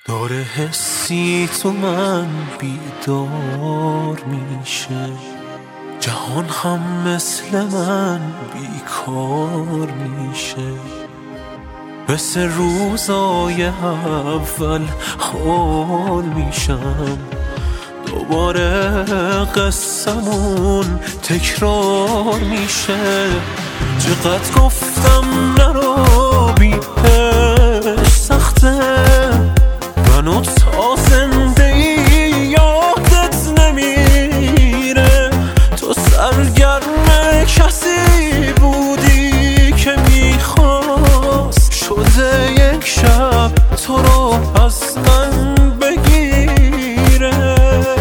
داره حسی تو من بیدار میشه، جهان هم مثل من بیکار میشه. مثل روزای اول حال میشم، دوباره قصمون تکرار میشه. چقدر گفتم نرو بیش سخته، منو تا زنده ای یادت نمیره. تو سرگرم کسی بودی که میخواست شده یک شب تو رو از من بگیره.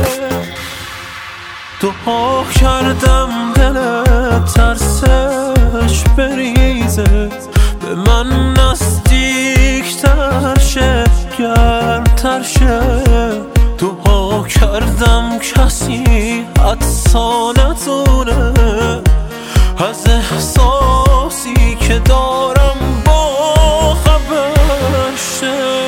دعا کردم دلت ترسش بریزه، به من نزدیکتر شه، گرمتر شه. دعا کردم کسی حدسا نتونه از احساسی که دارم با خبر شه.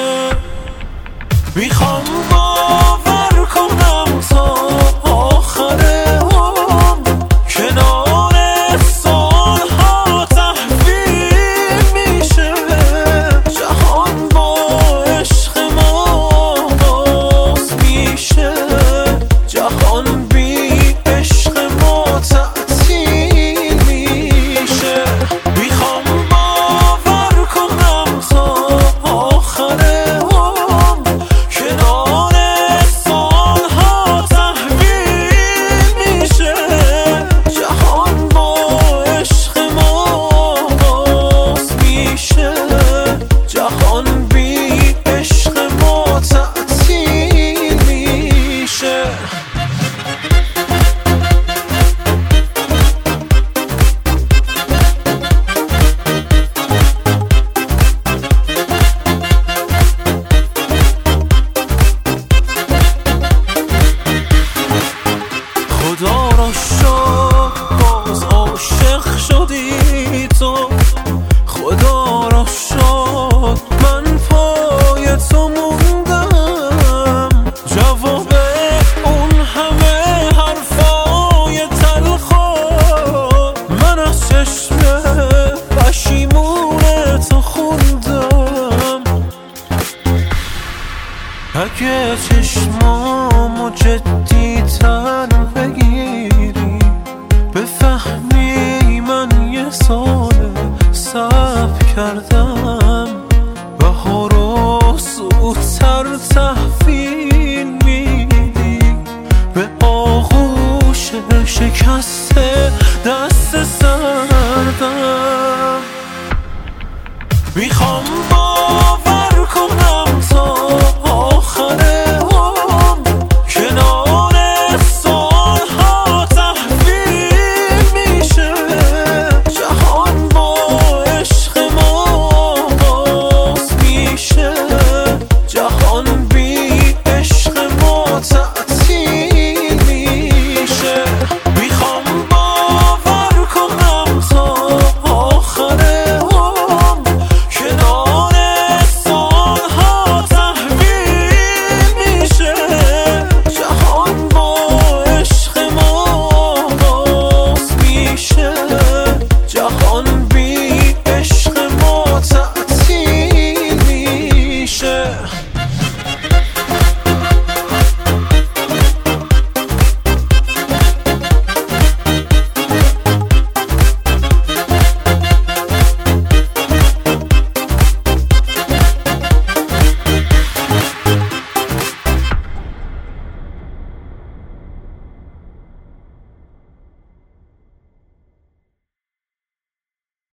میخوام باور کنم تا آخر عمر کنار سالها تحویل میشه. جهان با عشق ما باز میشه، جهان بی عشق ما تعطیل میشه. میخوام باور کنم تا آخر عمر کنار سالها تحویل میشه. جهان با عشق ما باز میشه، جهان بی عشق ما تعطیل میشه. خدا را شکر باز عاشق شدی تو، خدا را شکر من پای تو موندم. جواب اون همه حرفای تلخو من از چشم پشیمون تو خوندم. اگه چشمامو جدی تر بگیری، بفهمی من یه سال صبر کردم. بهار رو زودتر تحویل میدی به آغوش شکسته